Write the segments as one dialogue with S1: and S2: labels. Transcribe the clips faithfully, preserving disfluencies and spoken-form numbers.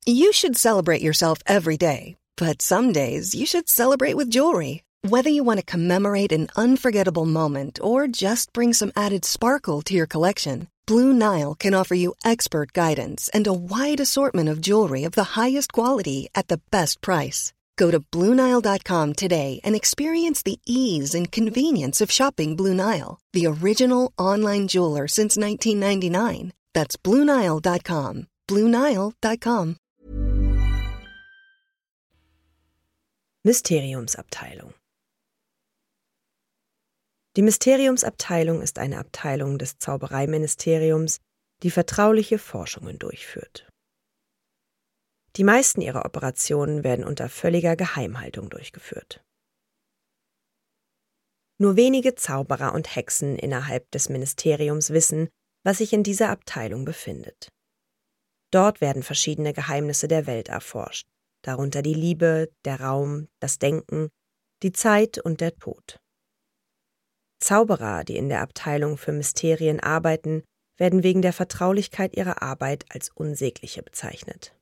S1: You should celebrate yourself every day, but some days you should celebrate with jewelry. Whether you want to commemorate an unforgettable moment or just bring some added sparkle to your collection, Blue Nile can offer you expert guidance and a wide assortment of jewelry of the highest quality at the best price. Go to Blue Nile dot com today and experience the ease and convenience of shopping Blue Nile, the original online jeweler since nineteen ninety-nine. That's Blue Nile dot com. Blue Nile dot com.
S2: Mysteriumsabteilung. Die Mysteriumsabteilung ist eine Abteilung des Zaubereiministeriums, die vertrauliche Forschungen durchführt. Die meisten ihrer Operationen werden unter völliger Geheimhaltung durchgeführt. Nur wenige Zauberer und Hexen innerhalb des Ministeriums wissen, was sich in dieser Abteilung befindet. Dort werden verschiedene Geheimnisse der Welt erforscht, darunter die Liebe, der Raum, das Denken, die Zeit und der Tod. Zauberer, die in der Abteilung für Mysterien arbeiten, werden wegen der Vertraulichkeit ihrer Arbeit als Unsägliche bezeichnet.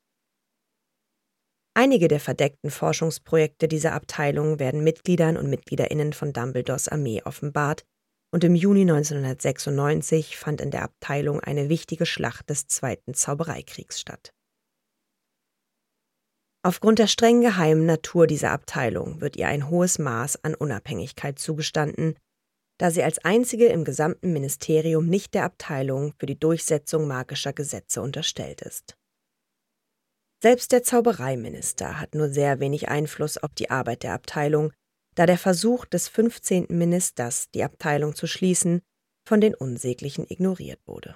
S2: Einige der verdeckten Forschungsprojekte dieser Abteilung werden Mitgliedern und MitgliederInnen von Dumbledores Armee offenbart und im Juni neunzehnhundertsechsundneunzig fand in der Abteilung eine wichtige Schlacht des Zweiten Zaubereikriegs statt. Aufgrund der streng geheimen Natur dieser Abteilung wird ihr ein hohes Maß an Unabhängigkeit zugestanden, da sie als einzige im gesamten Ministerium nicht der Abteilung für die Durchsetzung magischer Gesetze unterstellt ist. Selbst der Zaubereiminister hat nur sehr wenig Einfluss auf die Arbeit der Abteilung, da der Versuch des fünfzehnten Ministers, die Abteilung zu schließen, von den Unsäglichen ignoriert wurde.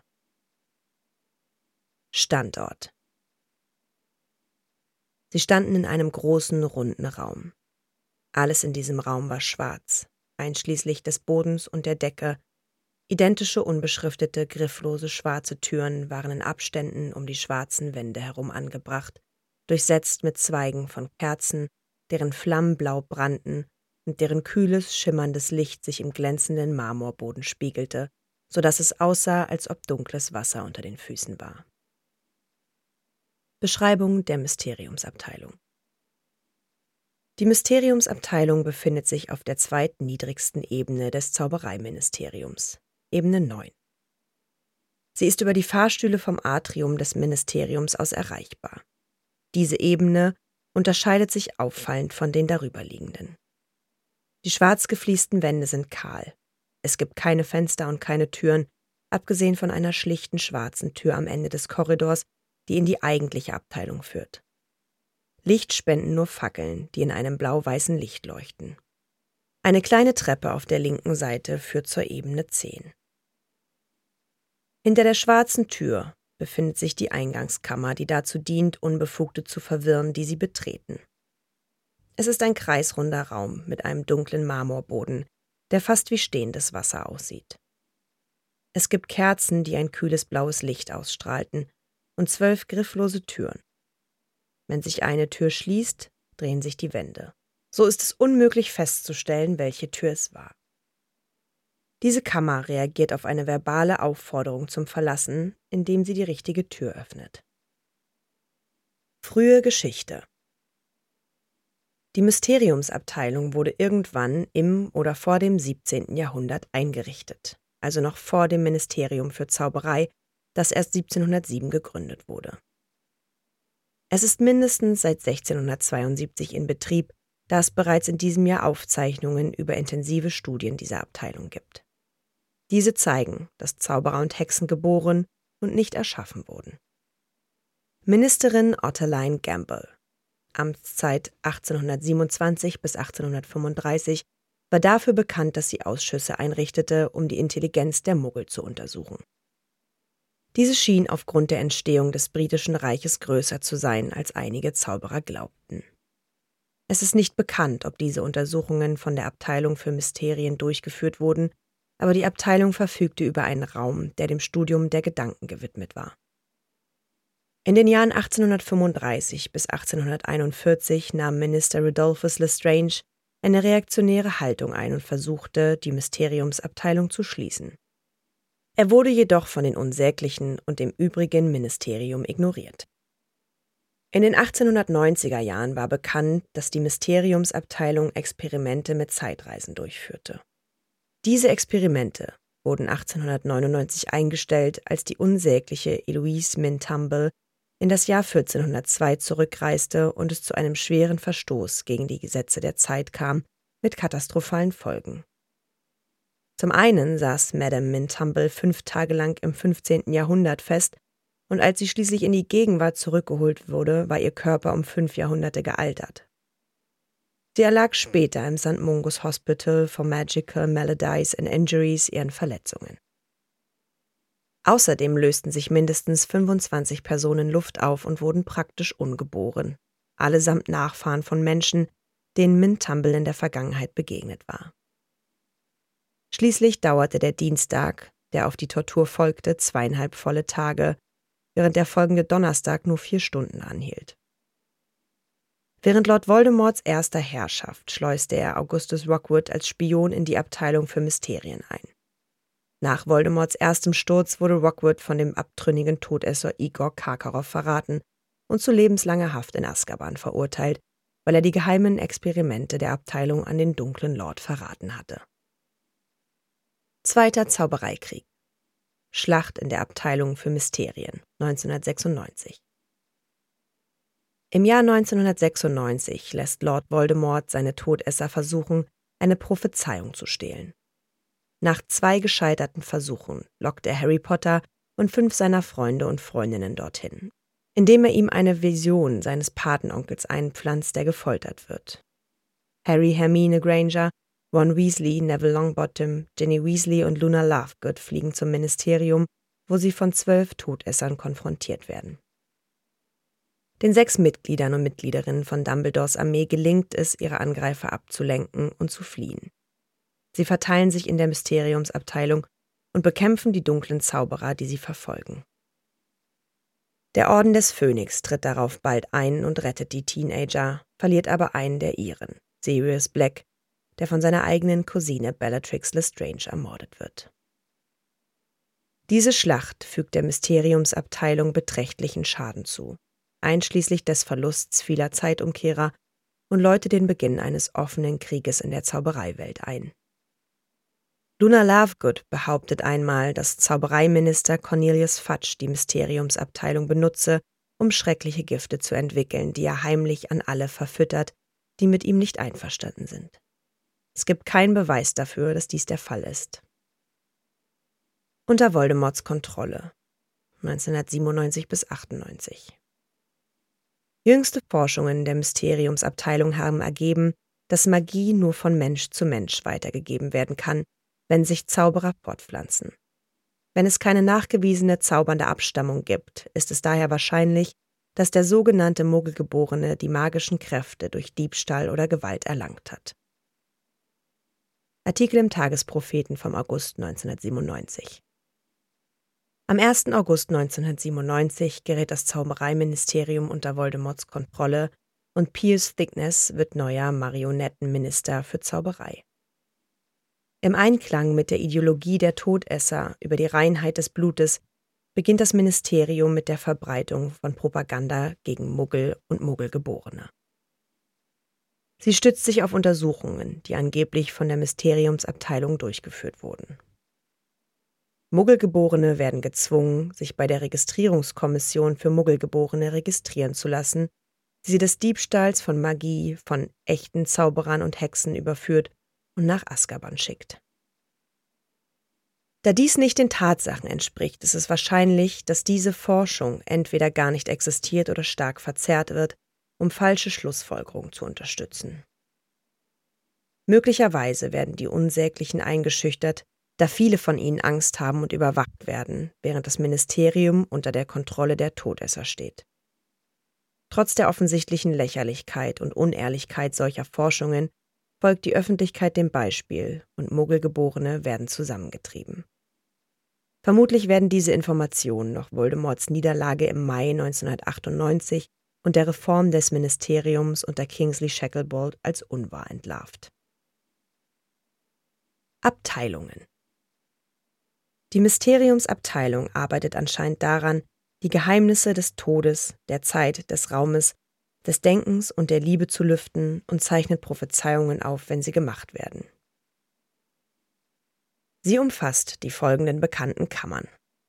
S2: Standort. Sie standen in einem großen, runden Raum. Alles in diesem Raum war schwarz, einschließlich des Bodens und der Decke. Identische, unbeschriftete, grifflose schwarze Türen waren in Abständen um die schwarzen Wände herum angebracht, durchsetzt mit Zweigen von Kerzen, deren Flammen blau brannten und deren kühles, schimmerndes Licht sich im glänzenden Marmorboden spiegelte, so dass es aussah, als ob dunkles Wasser unter den Füßen war. Beschreibung der Mysteriumsabteilung. Die Mysteriumsabteilung befindet sich auf der zweitniedrigsten Ebene des Zaubereiministeriums, Ebene neun. Sie ist über die Fahrstühle vom Atrium des Ministeriums aus erreichbar. Diese Ebene unterscheidet sich auffallend von den darüberliegenden. Die schwarz gefliesten Wände sind kahl. Es gibt keine Fenster und keine Türen, abgesehen von einer schlichten schwarzen Tür am Ende des Korridors, die in die eigentliche Abteilung führt. Licht spenden nur Fackeln, die in einem blau-weißen Licht leuchten. Eine kleine Treppe auf der linken Seite führt zur Ebene zehn. Hinter der schwarzen Tür befindet sich die Eingangskammer, die dazu dient, Unbefugte zu verwirren, die sie betreten. Es ist ein kreisrunder Raum mit einem dunklen Marmorboden, der fast wie stehendes Wasser aussieht. Es gibt Kerzen, die ein kühles blaues Licht ausstrahlten, und zwölf grifflose Türen. Wenn sich eine Tür schließt, drehen sich die Wände. So ist es unmöglich festzustellen, welche Tür es war. Diese Kammer reagiert auf eine verbale Aufforderung zum Verlassen, indem sie die richtige Tür öffnet. Frühe Geschichte. Die Mysteriumsabteilung wurde irgendwann im oder vor dem siebzehnten Jahrhundert eingerichtet, also noch vor dem Ministerium für Zauberei, das erst siebzehnhundertsieben gegründet wurde. Es ist mindestens seit sechzehnhundertzweiundsiebzig in Betrieb, da es bereits in diesem Jahr Aufzeichnungen über intensive Studien dieser Abteilung gibt. Diese zeigen, dass Zauberer und Hexen geboren und nicht erschaffen wurden. Ministerin Ottoline Gamble, Amtszeit achtzehnhundertsiebenundzwanzig bis achtzehnhundertfünfunddreißig, war dafür bekannt, dass sie Ausschüsse einrichtete, um die Intelligenz der Muggel zu untersuchen. Diese schien aufgrund der Entstehung des Britischen Reiches größer zu sein, als einige Zauberer glaubten. Es ist nicht bekannt, ob diese Untersuchungen von der Abteilung für Mysterien durchgeführt wurden, aber die Abteilung verfügte über einen Raum, der dem Studium der Gedanken gewidmet war. In den Jahren achtzehnhundertfünfunddreißig bis achtzehnhunderteinundvierzig nahm Minister Rodolphus Lestrange eine reaktionäre Haltung ein und versuchte, die Mysteriumsabteilung zu schließen. Er wurde jedoch von den Unsäglichen und dem übrigen Ministerium ignoriert. In den achtzehnhundertneunziger Jahren war bekannt, dass die Mysteriumsabteilung Experimente mit Zeitreisen durchführte. Diese Experimente wurden achtzehnhundertneunundneunzig eingestellt, als die unsägliche Eloise Min Tumble in das Jahr vierzehnhundertzwei zurückreiste und es zu einem schweren Verstoß gegen die Gesetze der Zeit kam, mit katastrophalen Folgen. Zum einen saß Madame Min Tumble fünf Tage lang im fünfzehnten Jahrhundert fest, und als sie schließlich in die Gegenwart zurückgeholt wurde, war ihr Körper um fünf Jahrhunderte gealtert. Sie erlag später im Sankt Mungus Hospital for Magical Maladies and Injuries ihren Verletzungen. Außerdem lösten sich mindestens fünfundzwanzig Personen Luft auf und wurden praktisch ungeboren, allesamt Nachfahren von Menschen, denen Min Tumble in der Vergangenheit begegnet war. Schließlich dauerte der Dienstag, der auf die Tortur folgte, zweieinhalb volle Tage, während der folgende Donnerstag nur vier Stunden anhielt. Während Lord Voldemorts erster Herrschaft schleuste er Augustus Rockwood als Spion in die Abteilung für Mysterien ein. Nach Voldemorts erstem Sturz wurde Rockwood von dem abtrünnigen Todesser Igor Karkaroff verraten und zu lebenslanger Haft in Azkaban verurteilt, weil er die geheimen Experimente der Abteilung an den dunklen Lord verraten hatte. Zweiter Zaubereikrieg. Schlacht in der Abteilung für Mysterien, neunzehnhundertsechsundneunzig. Im Jahr neunzehnhundertsechsundneunzig lässt Lord Voldemort seine Todesser versuchen, eine Prophezeiung zu stehlen. Nach zwei gescheiterten Versuchen lockt er Harry Potter und fünf seiner Freunde und Freundinnen dorthin, indem er ihm eine Vision seines Patenonkels einpflanzt, der gefoltert wird. Harry, Hermine Granger, Ron Weasley, Neville Longbottom, Ginny Weasley und Luna Lovegood fliegen zum Ministerium, wo sie von zwölf Todessern konfrontiert werden. Den sechs Mitgliedern und Mitgliederinnen von Dumbledores Armee gelingt es, ihre Angreifer abzulenken und zu fliehen. Sie verteilen sich in der Mysteriumsabteilung und bekämpfen die dunklen Zauberer, die sie verfolgen. Der Orden des Phönix tritt darauf bald ein und rettet die Teenager, verliert aber einen der ihren, Sirius Black, der von seiner eigenen Cousine Bellatrix Lestrange ermordet wird. Diese Schlacht fügt der Mysteriumsabteilung beträchtlichen Schaden zu, einschließlich des Verlusts vieler Zeitumkehrer, und läutet den Beginn eines offenen Krieges in der Zaubereiwelt ein. Luna Lovegood behauptet einmal, dass Zaubereiminister Cornelius Fudge die Mysteriumsabteilung benutze, um schreckliche Gifte zu entwickeln, die er heimlich an alle verfüttert, die mit ihm nicht einverstanden sind. Es gibt keinen Beweis dafür, dass dies der Fall ist. Unter Voldemorts Kontrolle, neunzehnhundertsiebenundneunzig bis achtundneunzig. Jüngste Forschungen der Mysteriumsabteilung haben ergeben, dass Magie nur von Mensch zu Mensch weitergegeben werden kann, wenn sich Zauberer fortpflanzen. Wenn es keine nachgewiesene zaubernde Abstammung gibt, ist es daher wahrscheinlich, dass der sogenannte Muggelgeborene die magischen Kräfte durch Diebstahl oder Gewalt erlangt hat. Artikel im Tagespropheten vom August neunzehnhundertsiebenundneunzig. Am ersten August neunzehnhundertsiebenundneunzig gerät das Zaubereiministerium unter Voldemorts Kontrolle und Piers Thickness wird neuer Marionettenminister für Zauberei. Im Einklang mit der Ideologie der Todesser über die Reinheit des Blutes beginnt das Ministerium mit der Verbreitung von Propaganda gegen Muggel und Muggelgeborene. Sie stützt sich auf Untersuchungen, die angeblich von der Mysteriumsabteilung durchgeführt wurden. Muggelgeborene werden gezwungen, sich bei der Registrierungskommission für Muggelgeborene registrieren zu lassen, die sie des Diebstahls von Magie, von echten Zauberern und Hexen überführt und nach Azkaban schickt. Da dies nicht den Tatsachen entspricht, ist es wahrscheinlich, dass diese Forschung entweder gar nicht existiert oder stark verzerrt wird, um falsche Schlussfolgerungen zu unterstützen. Möglicherweise werden die Unsäglichen eingeschüchtert, da viele von ihnen Angst haben und überwacht werden, während das Ministerium unter der Kontrolle der Todesser steht. Trotz der offensichtlichen Lächerlichkeit und Unehrlichkeit solcher Forschungen folgt die Öffentlichkeit dem Beispiel und Muggelgeborene werden zusammengetrieben. Vermutlich werden diese Informationen noch Voldemorts Niederlage im Mai neunzehnhundertachtundneunzig und der Reform des Ministeriums unter Kingsley Shacklebolt als unwahr entlarvt. Abteilungen. Die Mysteriumsabteilung arbeitet anscheinend daran, die Geheimnisse des Todes, der Zeit, des Raumes, des Denkens und der Liebe zu lüften und zeichnet Prophezeiungen auf, wenn sie gemacht werden. Sie umfasst die folgenden bekannten Kammern.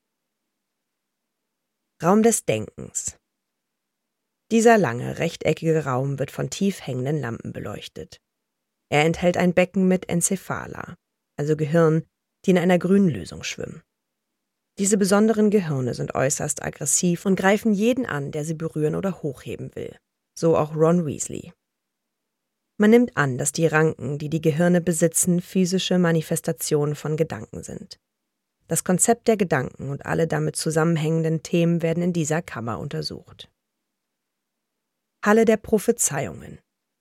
S2: Raum des Denkens. Dieser lange, rechteckige Raum wird von tief hängenden Lampen beleuchtet. Er enthält ein Becken mit Encephala, also Gehirn, die in einer grünen Lösung schwimmen. Diese besonderen Gehirne sind äußerst aggressiv und greifen jeden an, der sie berühren oder hochheben will. So auch Ron Weasley. Man nimmt an, dass die Ranken, die die Gehirne besitzen, physische Manifestationen von Gedanken sind. Das Konzept der Gedanken und alle damit zusammenhängenden Themen werden in dieser Kammer untersucht. Halle der Prophezeiungen.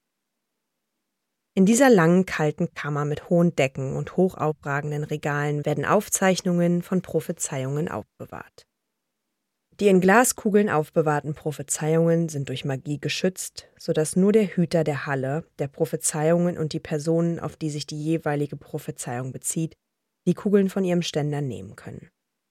S2: In dieser langen, kalten Kammer mit hohen Decken und hoch aufragenden Regalen werden Aufzeichnungen von Prophezeiungen aufbewahrt. Die in Glaskugeln aufbewahrten Prophezeiungen sind durch Magie geschützt, sodass nur der Hüter der Halle, der Prophezeiungen und die Personen, auf die sich die jeweilige Prophezeiung bezieht, die Kugeln von ihrem Ständer nehmen können.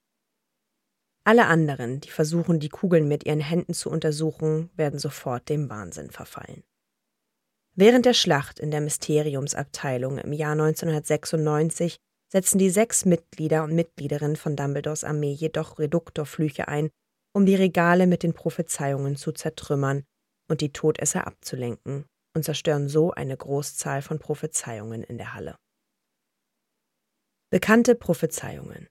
S2: Alle anderen, die versuchen, die Kugeln mit ihren Händen zu untersuchen, werden sofort dem Wahnsinn verfallen. Während der Schlacht in der Mysteriumsabteilung im Jahr neunzehnhundertsechsundneunzig setzen die sechs Mitglieder und Mitgliederinnen von Dumbledores Armee jedoch Reduktorflüche ein, um die Regale mit den Prophezeiungen zu zertrümmern und die Todesser abzulenken, und zerstören so eine Großzahl von Prophezeiungen in der Halle. Bekannte Prophezeiungen.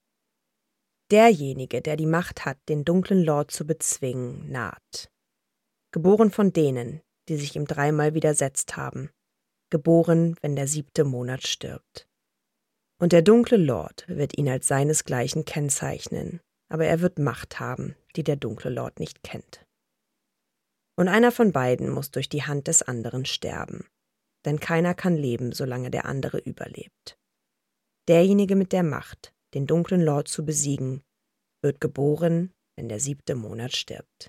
S2: Derjenige, der die Macht hat, den dunklen Lord zu bezwingen, naht. Geboren von denen, die sich ihm dreimal widersetzt haben. Geboren, wenn der siebte Monat stirbt. Und der dunkle Lord wird ihn als seinesgleichen kennzeichnen, aber er wird Macht haben, die der dunkle Lord nicht kennt. Und einer von beiden muss durch die Hand des anderen sterben, denn keiner kann leben, solange der andere überlebt. Derjenige mit der Macht, den dunklen Lord zu besiegen, wird geboren, wenn der siebte Monat stirbt.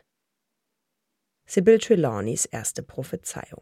S2: Sybil Trelawneys erste Prophezeiung.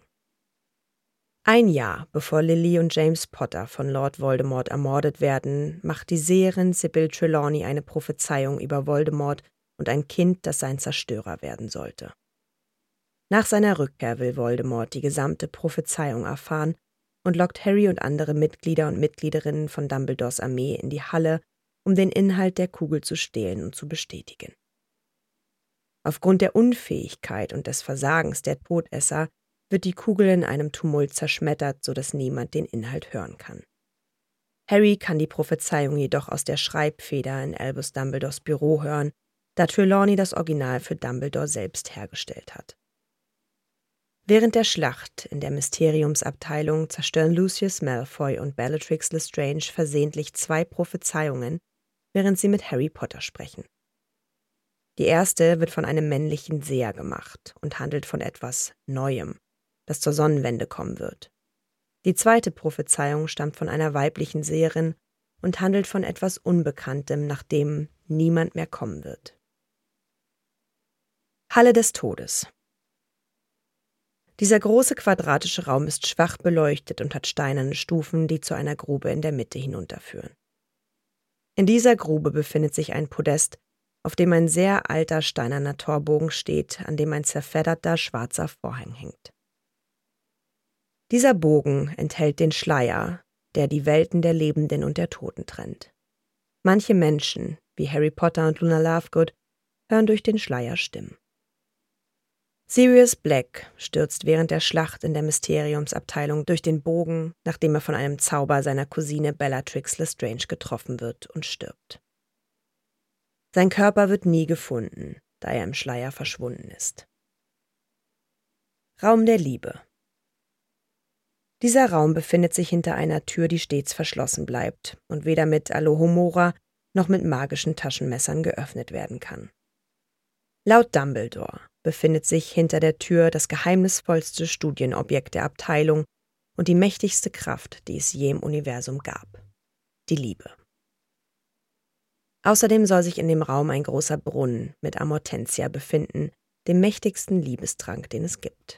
S2: Ein Jahr bevor Lily und James Potter von Lord Voldemort ermordet werden, macht die Seherin Sybil Trelawney eine Prophezeiung über Voldemort und ein Kind, das sein Zerstörer werden sollte. Nach seiner Rückkehr will Voldemort die gesamte Prophezeiung erfahren und lockt Harry und andere Mitglieder und Mitgliederinnen von Dumbledores Armee in die Halle, um den Inhalt der Kugel zu stehlen und zu bestätigen. Aufgrund der Unfähigkeit und des Versagens der Todesser wird die Kugel in einem Tumult zerschmettert, sodass niemand den Inhalt hören kann. Harry kann die Prophezeiung jedoch aus der Schreibfeder in Albus Dumbledores Büro hören, da Trelawney das Original für Dumbledore selbst hergestellt hat. Während der Schlacht in der Mysteriumsabteilung zerstören Lucius Malfoy und Bellatrix Lestrange versehentlich zwei Prophezeiungen, während sie mit Harry Potter sprechen. Die erste wird von einem männlichen Seher gemacht und handelt von etwas Neuem, das zur Sonnenwende kommen wird. Die zweite Prophezeiung stammt von einer weiblichen Seherin und handelt von etwas Unbekanntem, nach dem niemand mehr kommen wird. Halle des Todes. Dieser große quadratische Raum ist schwach beleuchtet und hat steinerne Stufen, die zu einer Grube in der Mitte hinunterführen. In dieser Grube befindet sich ein Podest, auf dem ein sehr alter steinerner Torbogen steht, an dem ein zerfedderter schwarzer Vorhang hängt. Dieser Bogen enthält den Schleier, der die Welten der Lebenden und der Toten trennt. Manche Menschen, wie Harry Potter und Luna Lovegood, hören durch den Schleier Stimmen. Sirius Black stürzt während der Schlacht in der Mysteriumsabteilung durch den Bogen, nachdem er von einem Zauber seiner Cousine Bellatrix Lestrange getroffen wird und stirbt. Sein Körper wird nie gefunden, da er im Schleier verschwunden ist. Raum der Liebe. Dieser Raum befindet sich hinter einer Tür, die stets verschlossen bleibt und weder mit Alohomora noch mit magischen Taschenmessern geöffnet werden kann. Laut Dumbledore befindet sich hinter der Tür das geheimnisvollste Studienobjekt der Abteilung und die mächtigste Kraft, die es je im Universum gab: die Liebe. Außerdem soll sich in dem Raum ein großer Brunnen mit Amortentia befinden, dem mächtigsten Liebestrank, den es gibt.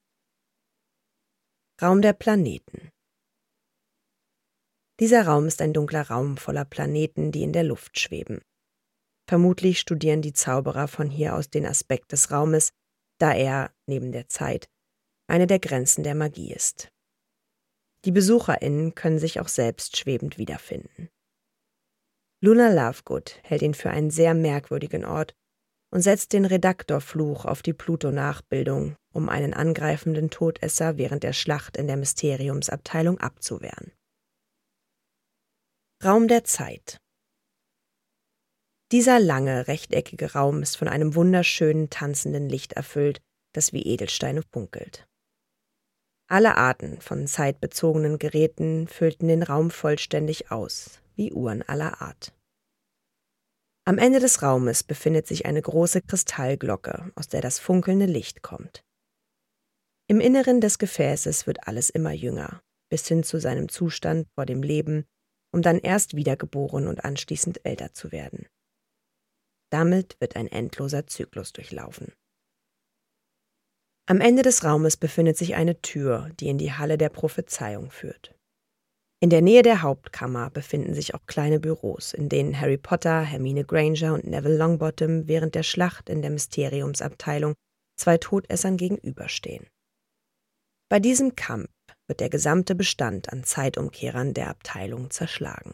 S2: Raum der Planeten. Dieser Raum ist ein dunkler Raum voller Planeten, die in der Luft schweben. Vermutlich studieren die Zauberer von hier aus den Aspekt des Raumes, da er, neben der Zeit, eine der Grenzen der Magie ist. Die BesucherInnen können sich auch selbst schwebend wiederfinden. Luna Lovegood hält ihn für einen sehr merkwürdigen Ort und setzt den Redaktorfluch auf die Pluto-Nachbildung, um einen angreifenden Todesser während der Schlacht in der Mysteriumsabteilung abzuwehren. Raum der Zeit. Dieser lange, rechteckige Raum ist von einem wunderschönen, tanzenden Licht erfüllt, das wie Edelsteine funkelt. Alle Arten von zeitbezogenen Geräten füllten den Raum vollständig aus, wie Uhren aller Art. Am Ende des Raumes befindet sich eine große Kristallglocke, aus der das funkelnde Licht kommt. Im Inneren des Gefäßes wird alles immer jünger, bis hin zu seinem Zustand vor dem Leben, um dann erst wiedergeboren und anschließend älter zu werden. Damit wird ein endloser Zyklus durchlaufen. Am Ende des Raumes befindet sich eine Tür, die in die Halle der Prophezeiung führt. In der Nähe der Hauptkammer befinden sich auch kleine Büros, in denen Harry Potter, Hermine Granger und Neville Longbottom während der Schlacht in der Mysteriumsabteilung zwei Todessern gegenüberstehen. Bei diesem Kampf wird der gesamte Bestand an Zeitumkehrern der Abteilung zerschlagen.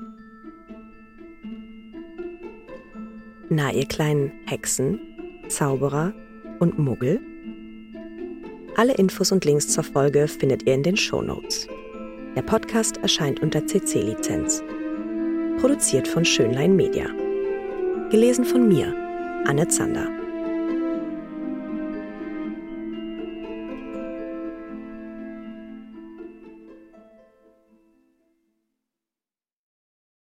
S2: Na, ihr kleinen Hexen, Zauberer und Muggel? Alle Infos und Links zur Folge findet ihr in den Shownotes. Der Podcast erscheint unter C C-Lizenz. Produziert von Schönlein Media. Gelesen von mir, Anne Zander.